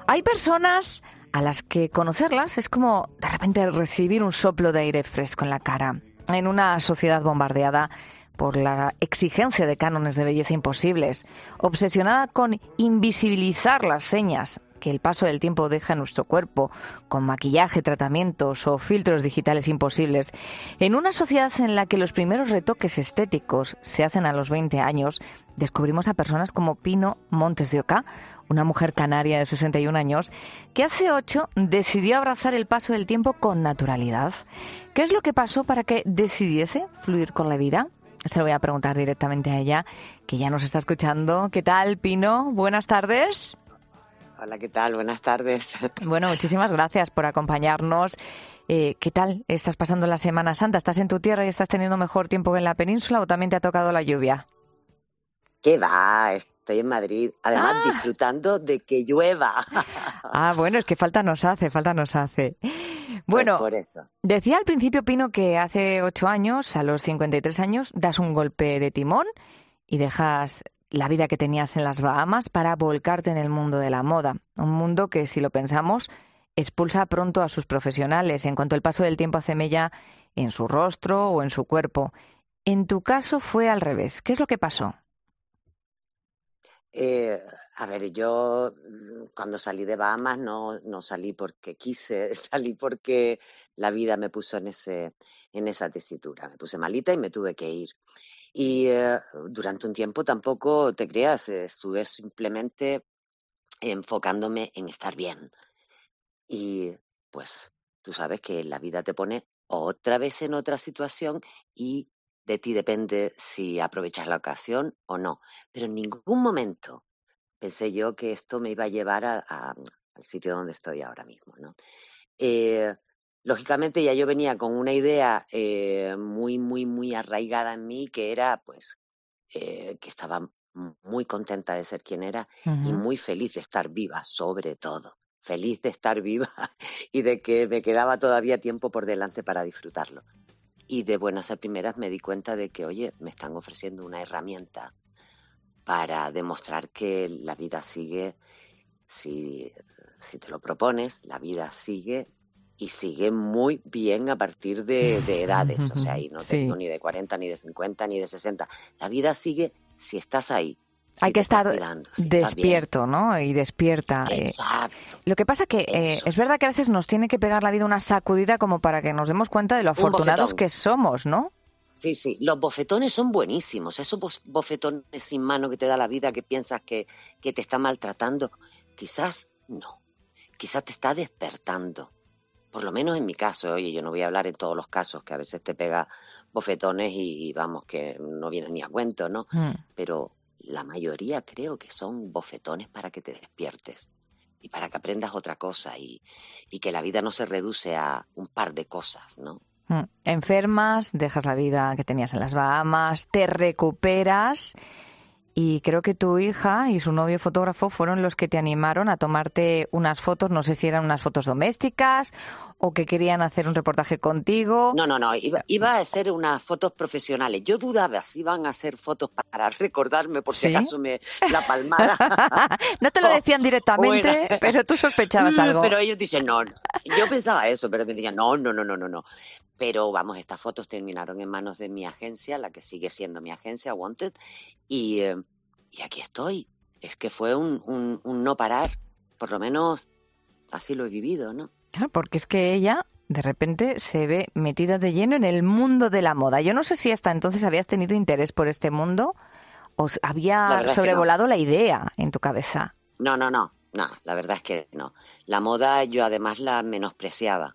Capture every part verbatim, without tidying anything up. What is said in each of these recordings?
Hay personas a las que conocerlas es como de repente recibir un soplo de aire fresco en la cara. En una sociedad bombardeada por la exigencia de cánones de belleza imposibles, obsesionada con invisibilizar las señas que el paso del tiempo deja en nuestro cuerpo, con maquillaje, tratamientos o filtros digitales imposibles. En una sociedad en la que los primeros retoques estéticos se hacen a los veinte años, descubrimos a personas como Pino Montes de Oca, una mujer canaria de sesenta y un años, que hace ocho decidió abrazar el paso del tiempo con naturalidad. ¿Qué es lo que pasó para que decidiese fluir con la vida? Se lo voy a preguntar directamente a ella, que ya nos está escuchando. ¿Qué tal, Pino? Buenas tardes. Hola, ¿qué tal? Buenas tardes. Bueno, muchísimas gracias por acompañarnos. Eh, ¿Qué tal estás pasando la Semana Santa? ¿Estás en tu tierra y estás teniendo mejor tiempo que en la península o también te ha tocado la lluvia? ¿Qué va? Estoy en Madrid, además Ah. disfrutando de que llueva. Ah, bueno, es que falta nos hace, falta nos hace. Bueno, pues por eso. Decía al principio, Pino, que hace ocho años, a los cincuenta y tres años, das un golpe de timón y dejas la vida que tenías en las Bahamas para volcarte en el mundo de la moda. Un mundo que, si lo pensamos, expulsa pronto a sus profesionales en cuanto el paso del tiempo hace mella en su rostro o en su cuerpo. En tu caso fue al revés. ¿Qué es lo que pasó? Eh, a ver, yo cuando salí de Bahamas no, no salí porque quise, salí porque la vida me puso en ese, en esa tesitura. Me puse malita y me tuve que ir. Y eh, durante un tiempo tampoco te creas, estuve simplemente enfocándome en estar bien. Y pues tú sabes que la vida te pone otra vez en otra situación y de ti depende si aprovechas la ocasión o no. Pero en ningún momento pensé yo que esto me iba a llevar a, a, al sitio donde estoy ahora mismo, ¿no? Eh, lógicamente ya yo venía con una idea eh, muy, muy, muy arraigada en mí, que era pues eh, que estaba muy contenta de ser quien era Uh-huh. y muy feliz de estar viva, sobre todo. Feliz de estar viva y de que me quedaba todavía tiempo por delante para disfrutarlo. Y de buenas a primeras me di cuenta de que, oye, me están ofreciendo una herramienta para demostrar que la vida sigue, si, si te lo propones, la vida sigue y sigue muy bien a partir de, de edades. O sea, y no te Sí. digo ni de cuarenta, ni de cincuenta, ni de sesenta. La vida sigue si estás ahí. Si Hay que estar cuidando, si despierto, ¿no? Y despierta. Exacto. Eh. Lo que pasa que eh, es verdad que a veces nos tiene que pegar la vida una sacudida como para que nos demos cuenta de lo afortunados que somos, ¿no? Sí, sí. Los bofetones son buenísimos. Esos bofetones sin mano que te da la vida, que piensas que, que te está maltratando, quizás no. Quizás te está despertando. Por lo menos en mi caso, oye, yo no voy a hablar en todos los casos, que a veces te pega bofetones y, y vamos, que no viene ni a cuento, ¿no? Mm. Pero la mayoría creo que son bofetones para que te despiertes y para que aprendas otra cosa y, y que la vida no se reduce a un par de cosas, ¿no? Mm. Enfermas, dejas la vida que tenías en las Bahamas, te recuperas y creo que tu hija y su novio fotógrafo fueron los que te animaron a tomarte unas fotos, no sé si eran unas fotos domésticas o que querían hacer un reportaje contigo. No, no, no, iba, iba a hacer unas fotos profesionales. Yo dudaba si iban a hacer fotos para recordarme por si ¿Sí? acaso me la palmara. No te lo decían directamente, Bueno. pero tú sospechabas algo. Pero ellos dicen no, no. Yo pensaba eso, pero me decían no, no, no, no, no, no. Pero vamos, estas fotos terminaron en manos de mi agencia, la que sigue siendo mi agencia, Wanted, y, eh, y aquí estoy. Es que fue un, un, un no parar, por lo menos así lo he vivido, ¿no? Claro, porque es que ella de repente se ve metida de lleno en el mundo de la moda. Yo no sé si hasta entonces habías tenido interés por este mundo o había sobrevolado no. la idea en tu cabeza. No, no, no, no, la verdad es que no. La moda yo además la menospreciaba.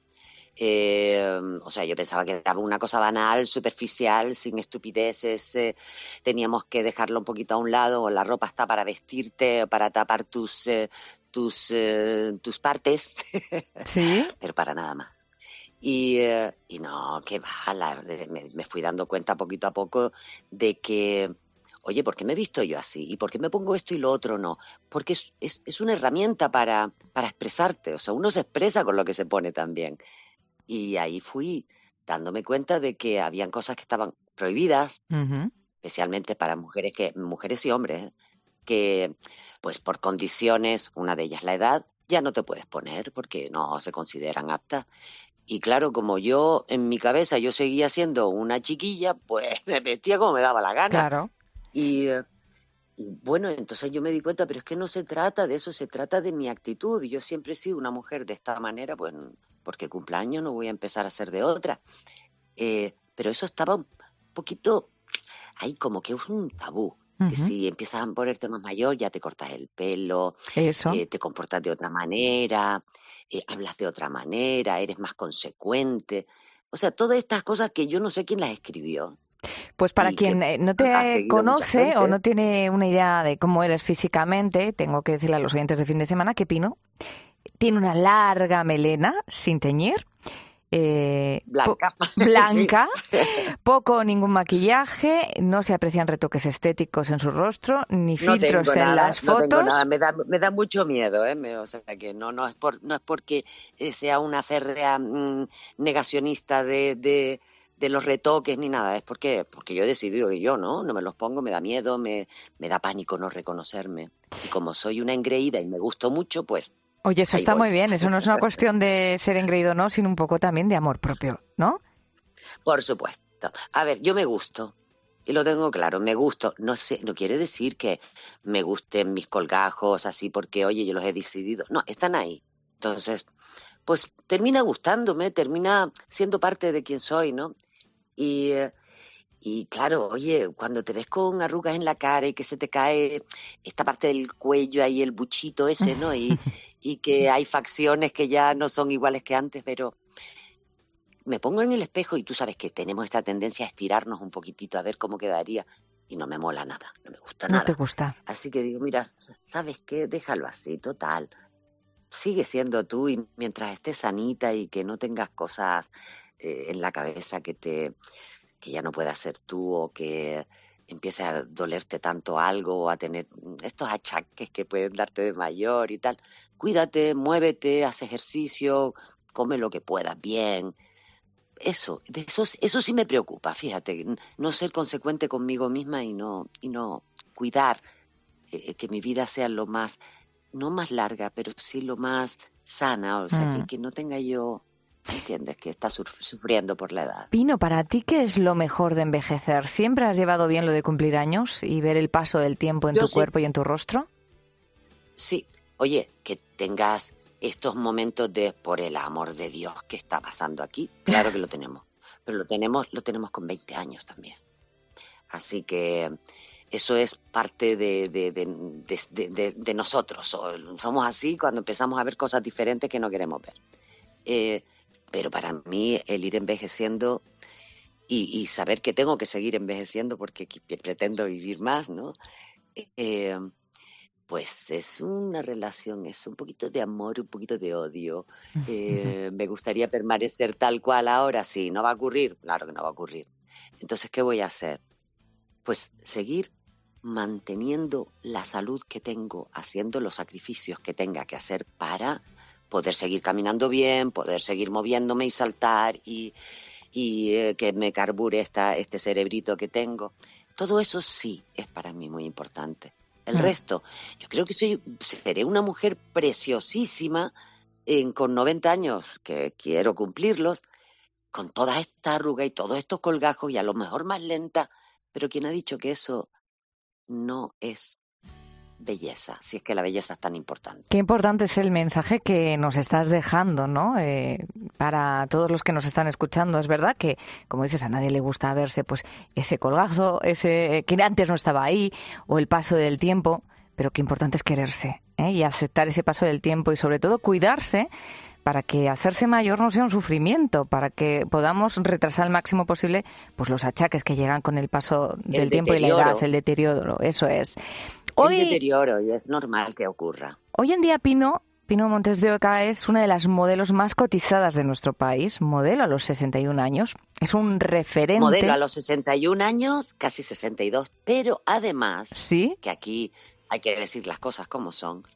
Eh, o sea, yo pensaba que era una cosa banal, superficial, sin estupideces, eh, teníamos que dejarlo un poquito a un lado, o la ropa está para vestirte, para tapar tus, eh, tus, eh, tus partes, ¿Sí? Pero para nada más. Y, eh, y no, qué va, la, me, me fui dando cuenta poquito a poco de que, oye, ¿por qué me he visto yo así? ¿Y por qué me pongo esto y lo otro no? Porque es, es, es una herramienta para, para expresarte, o sea, uno se expresa con lo que se pone también. Y ahí fui dándome cuenta de que habían cosas que estaban prohibidas, uh-huh. especialmente para mujeres que mujeres y hombres, ¿eh? Que pues por condiciones, una de ellas la edad, ya no te puedes poner porque no se consideran aptas. Y claro, como yo en mi cabeza yo seguía siendo una chiquilla, pues me vestía como me daba la gana. Claro. Y, eh, y bueno, entonces yo me di cuenta, pero es que no se trata de eso, se trata de mi actitud. Yo siempre he sido una mujer de esta manera, pues porque cumpleaños no voy a empezar a ser de otra. Eh, pero eso estaba un poquito ahí como que es un tabú. Que Uh-huh. si empiezas a ponerte más mayor, ya te cortas el pelo, Eso. eh, te comportas de otra manera, eh, hablas de otra manera, eres más consecuente. O sea, todas estas cosas que yo no sé quién las escribió. Pues para Y quien que eh, no ha te seguido mucha conoce o gente. no tiene una idea de cómo eres físicamente, tengo que decirle a los oyentes de fin de semana que Pino tiene una larga melena sin teñir, eh, Blanca. po- blanca, Sí. poco o ningún maquillaje, no se aprecian retoques estéticos en su rostro, ni No filtros tengo en nada, las no tengo nada, fotos. me da, me da mucho miedo, ¿eh? Me- o sea que no, no es por, no es porque eh, sea una férrea mm, negacionista de, de, de los retoques ni nada, es porque, porque yo he decidido que yo no, no me los pongo, me da miedo, me, me da pánico no reconocerme. Y como soy una engreída y me gusto mucho, pues Oye, eso ahí está voy. muy bien, eso no es una cuestión de ser engreído o no, sino un poco también de amor propio, ¿no? Por supuesto. A ver, yo me gusto. Y lo tengo claro, me gusto. No sé, no quiere decir que me gusten mis colgajos así porque, oye, yo los he decidido. No, están ahí. Entonces, pues termina gustándome, termina siendo parte de quien soy, ¿no? Y, eh, y claro, oye, cuando te ves con arrugas en la cara y que se te cae esta parte del cuello ahí, el buchito ese, ¿no? Y, y que hay facciones que ya no son iguales que antes, pero me pongo en el espejo y tú sabes que tenemos esta tendencia a estirarnos un poquitito a ver cómo quedaría y no me mola nada, no me gusta No te nada. gusta. Así que digo, mira, ¿sabes qué? Déjalo así, total. Sigue siendo tú y mientras estés sanita y que no tengas cosas eh, en la cabeza que te que ya no puedas ser tú o que empiece a dolerte tanto algo o a tener estos achaques que pueden darte de mayor y tal. Cuídate, muévete, haz ejercicio, come lo que puedas bien. Eso, de eso, eso sí me preocupa, fíjate, no ser consecuente conmigo misma y no, y no cuidar eh, que mi vida sea lo más, no más larga, pero sí lo más sana, o sea, que, Mm. que no tenga yo, ¿entiendes? Que está sur- sufriendo por la edad. Pino, ¿para ti qué es lo mejor de envejecer? ¿Siempre has llevado bien lo de cumplir años y ver el paso del tiempo en Yo tu sí, cuerpo y en tu rostro? sí, oye, que tengas estos momentos de, por el amor de Dios, ¿qué está pasando aquí? Claro que lo tenemos, pero lo tenemos, lo tenemos con veinte años también. Así que eso es parte de, de, de, de, de, de nosotros. Somos así cuando empezamos a ver cosas diferentes que no queremos ver. Eh, pero para mí el ir envejeciendo y, y saber que tengo que seguir envejeciendo porque pretendo vivir más, ¿no? Eh, pues es una relación, es un poquito de amor, un poquito de odio. Eh, me gustaría permanecer tal cual ahora, sí, no va a ocurrir, claro que no va a ocurrir. Entonces, ¿qué voy a hacer? Pues seguir manteniendo la salud que tengo, haciendo los sacrificios que tenga que hacer para poder seguir caminando bien, poder seguir moviéndome y saltar y, y eh, que me carbure esta, este cerebrito que tengo. Todo eso sí es para mí muy importante. El Mm. resto, yo creo que soy, seré una mujer preciosísima en, con noventa años, que quiero cumplirlos, con toda esta arruga y todos estos colgajos y a lo mejor más lenta, pero ¿quién ha dicho que eso no es belleza? Si es que la belleza es tan importante. Qué importante es el mensaje que nos estás dejando, ¿no? Eh, para todos los que nos están escuchando. Es verdad que, como dices, a nadie le gusta verse pues ese colgajo, ese que antes no estaba ahí, o el paso del tiempo, pero qué importante es quererse, ¿eh? Y aceptar ese paso del tiempo y sobre todo cuidarse para que hacerse mayor no sea un sufrimiento, para que podamos retrasar al máximo posible pues los achaques que llegan con el paso del El tiempo y la edad, deterioro, el deterioro, eso es. el Hoy, deterioro, y es normal que ocurra. hoy en día Pino, Pino Montes de Oca es una de las modelos más cotizadas de nuestro país, modelo a los sesenta y un años, es un referente. Modelo a los sesenta y un años, casi sesenta y dos, pero además, ¿Sí? que aquí hay que decir las cosas como son,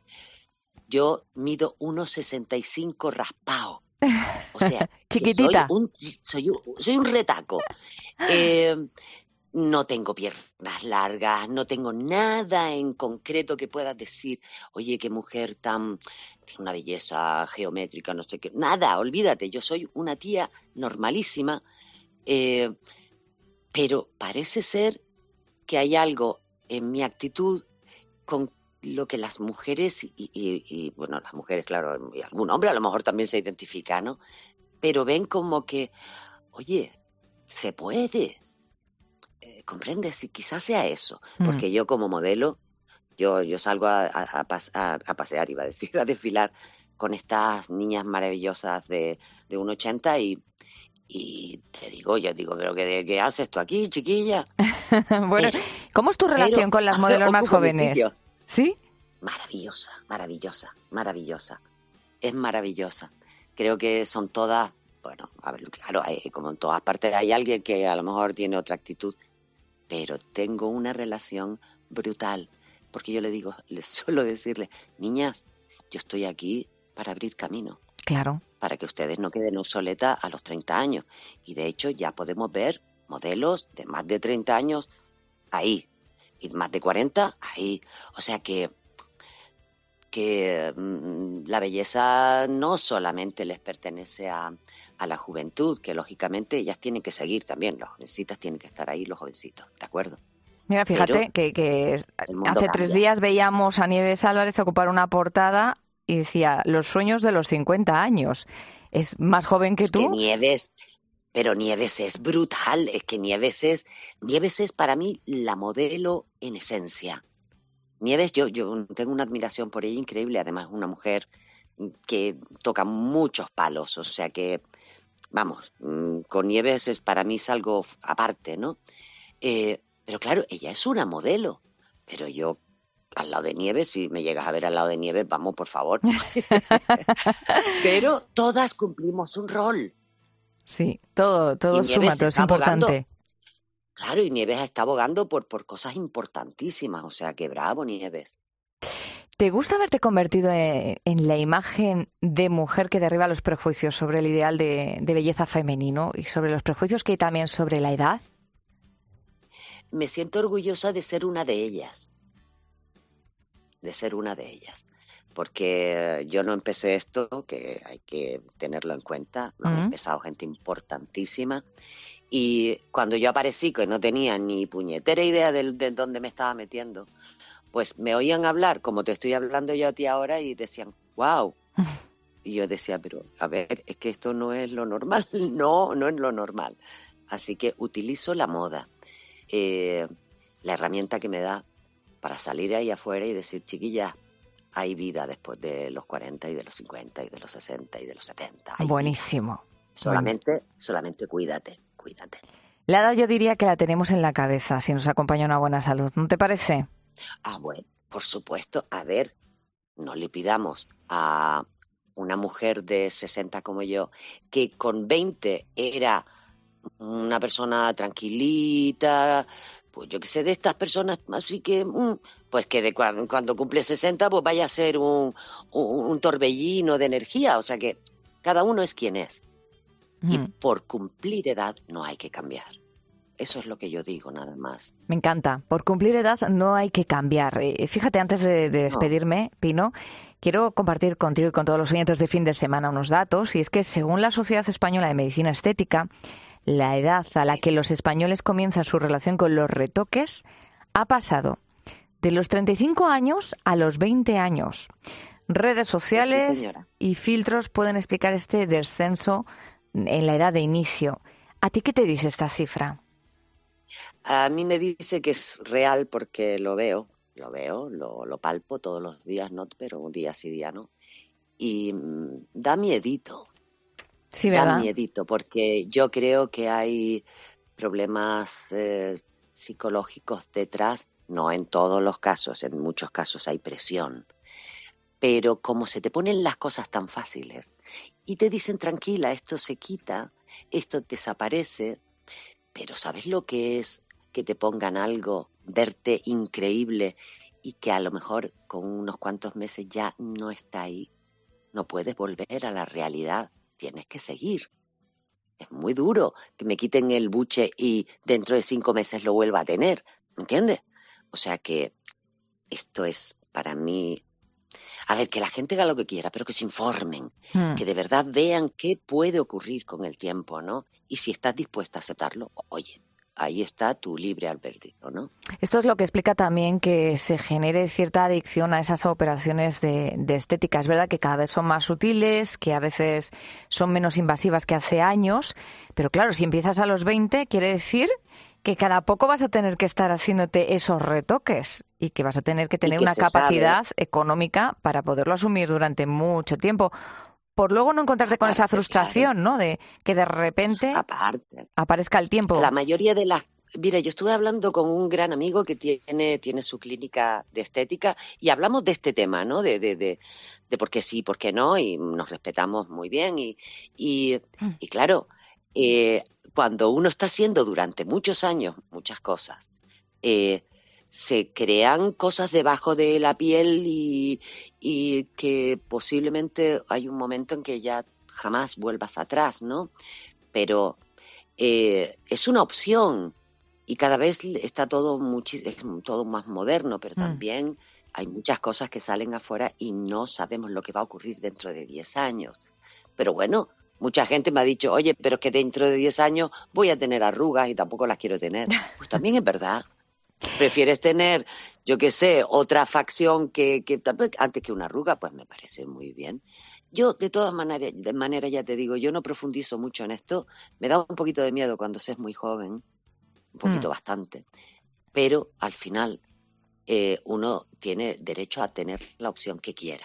yo mido uno sesenta y cinco raspado. O sea, que soy Chiquitita. un, soy un, soy un retaco. Eh, no tengo piernas largas, no tengo nada en concreto que puedas decir, oye, qué mujer tan, tiene una belleza geométrica, no sé qué, nada, olvídate, yo soy una tía normalísima, eh, pero parece ser que hay algo en mi actitud con lo que las mujeres, y, y, y bueno, las mujeres, claro, y algún hombre a lo mejor también se identifica, ¿no? Pero ven como que, oye, se puede, eh, ¿comprendes? Y quizás sea eso, Mm. porque yo como modelo, yo, yo salgo a, a, a, pas- a- a pasear, iba a decir, a desfilar con estas niñas maravillosas de, de un ochenta y, y te digo, yo digo, pero ¿qué, qué haces tú aquí, chiquilla? Bueno, Pero, ¿cómo es tu pero relación con las modelos más ocupo mi jóvenes? sitio. ¿Sí? Maravillosa, maravillosa, maravillosa. Es maravillosa. Creo que son todas, bueno, a ver, claro, hay- como en todas partes hay alguien que a lo mejor tiene otra actitud, pero tengo una relación brutal, porque yo le digo, les suelo decirle, niñas, yo estoy aquí para abrir camino, Claro. para que ustedes no queden obsoletas a los treinta años. Y de hecho ya podemos ver modelos de más de treinta años ahí, y más de cuarenta ahí. O sea que que mm, la belleza no solamente les pertenece a, a la juventud, que lógicamente ellas tienen que seguir también, las jovencitas tienen que estar ahí, los jovencitos, ¿de acuerdo? Mira, Pero fíjate que, que el mundo hace tres cambia. días veíamos a Nieves Álvarez ocupar una portada y decía, los sueños de los cincuenta años. ¿Es más joven que Es que tú? Nieves, pero Nieves es brutal, es que Nieves es, Nieves es para mí la modelo en esencia. Nieves, yo, yo tengo una admiración por ella increíble, además es una mujer que toca muchos palos, o sea que, vamos, mm, con Nieves es, para mí es algo aparte, ¿no? Eh, pero claro, ella es una modelo, pero yo al lado de Nieves, si me llegas a ver al lado de Nieves, vamos, por favor. Pero todas cumplimos un rol Sí, todo, y todo suma, Nieves todo es está abogando, importante. claro, y Nieves está abogando por, por cosas importantísimas, o sea que bravo, Nieves. ¿Te gusta haberte convertido en, en la imagen de mujer que derriba los prejuicios sobre el ideal de, de belleza femenino y sobre los prejuicios que hay también sobre la edad? Me siento orgullosa de ser una de ellas, de ser una de ellas. Porque yo no empecé esto, que hay que tenerlo en cuenta, lo han Mm. empezado gente importantísima. Y cuando yo aparecí, que no tenía ni puñetera idea de, de dónde me estaba metiendo, pues me oían hablar como te estoy hablando yo a ti ahora y decían, wow. Y yo decía, pero a ver, es que esto no es lo normal. No, no es lo normal. Así que utilizo la moda, eh, la herramienta que me da para salir ahí afuera y decir, chiquillas, hay vida después de los cuarenta y de los cincuenta y de los sesenta y de los setenta. Hay vida. Buenísimo. Buenísimo. Solamente, solamente cuídate, cuídate. La edad yo diría que la tenemos en la cabeza si nos acompaña una buena salud, ¿no te parece? Ah, bueno, por supuesto. A ver, no le pidamos a una mujer de sesenta como yo, que con veinte era una persona tranquilita, pues yo qué sé, de estas personas, así que, mm, pues que de cuando, cuando cumple sesenta, pues vaya a ser un, un, un torbellino de energía. O sea que cada uno es quien es. Y Mm. por cumplir edad no hay que cambiar. Eso es lo que yo digo, nada más. Me encanta. Por cumplir edad no hay que cambiar. Eh, Fíjate, antes de, de No, despedirme, Pino, quiero compartir sí, contigo y con todos los oyentes de fin de semana unos datos. Y es que según la Sociedad Española de Medicina Estética, la edad a la sí, que los españoles comienzan su relación con los retoques ha pasado de los treinta y cinco años a los veinte años. Redes pues sí, sociales señora. y filtros pueden explicar este descenso en la edad de inicio. ¿A ti qué te dice esta cifra? A mí me dice que es real porque lo veo, lo veo, lo, lo palpo todos los días, no, pero un día sí, día no. Y mm, da miedito, Sí, da ¿verdad? miedito, porque yo creo que hay problemas eh, psicológicos detrás, no en todos los casos, en muchos casos hay presión, pero como se te ponen las cosas tan fáciles y te dicen tranquila, esto se quita, esto desaparece, pero ¿sabes lo que es que te pongan algo, verte increíble y que a lo mejor con unos cuantos meses ya no está ahí? No puedes volver a la realidad, tienes que seguir. es muy duro que me quiten el buche y dentro de cinco meses lo vuelva a tener, ¿entiendes? O sea que esto es para mí... A ver, que la gente haga lo que quiera, pero que se informen, Mm. que de verdad vean qué puede ocurrir con el tiempo, ¿no? Y si estás dispuesta a aceptarlo, oye, ahí está tu libre albedrío, ¿no? Esto es lo que explica también que se genere cierta adicción a esas operaciones de, de estética. Es verdad que cada vez son más sutiles, que a veces son menos invasivas que hace años, pero claro, si empiezas a los veinte, quiere decir que cada poco vas a tener que estar haciéndote esos retoques y que vas a tener que tener que una se capacidad sabe. económica para poderlo asumir durante mucho tiempo. Por luego no encontrarte con esa Aparte, frustración, claro, ¿no? De que de repente aparte. aparezca el tiempo. La mayoría de las... Mira, yo estuve hablando con un gran amigo que tiene, tiene su clínica de estética y hablamos de este tema, ¿no? De, de, de, de por qué sí, por qué no, y nos respetamos muy bien. Y, y, y claro, eh, cuando uno está haciendo durante muchos años muchas cosas, eh, se crean cosas debajo de la piel y, y que posiblemente hay un momento en que ya jamás vuelvas atrás, ¿no? Pero eh, es una opción y cada vez está todo, muchi- es todo más moderno, pero Mm. también hay muchas cosas que salen afuera y no sabemos lo que va a ocurrir dentro de diez años. Pero bueno, mucha gente me ha dicho, oye, pero es que dentro de diez años voy a tener arrugas y tampoco las quiero tener. Pues también es verdad. Prefieres tener, yo qué sé, otra facción que, que antes que una arruga, pues me parece muy bien. Yo, de todas maneras, de manera ya te digo, yo no profundizo mucho en esto. Me da un poquito de miedo cuando se es muy joven, un poquito Mm. bastante. Pero al final eh, uno tiene derecho a tener la opción que quiera.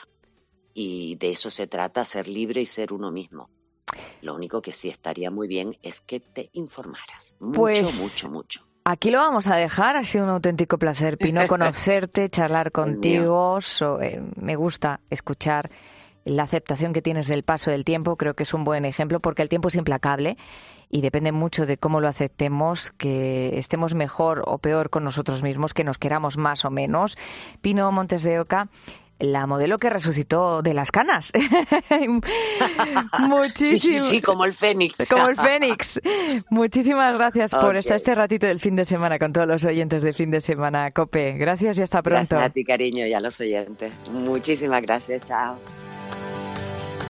Y de eso se trata, ser libre y ser uno mismo. Lo único que sí estaría muy bien es que te informaras. Mucho, Pues mucho, mucho. aquí lo vamos a dejar. Ha sido un auténtico placer, Pino, conocerte, charlar El mío. contigo. So- eh, me gusta escuchar la aceptación que tienes del paso del tiempo. Creo que es un buen ejemplo porque el tiempo es implacable y depende mucho de cómo lo aceptemos, que estemos mejor o peor con nosotros mismos, que nos queramos más o menos. Pino Montes de Oca, la modelo que resucitó de las canas. Muchísimo. Sí, sí, sí, como el Fénix. Como el Fénix. Muchísimas gracias por Okay. estar este ratito del fin de semana con todos los oyentes de Fin de Semana COPE. Gracias y hasta pronto. Gracias a ti, cariño, y a los oyentes. Muchísimas gracias. Chao.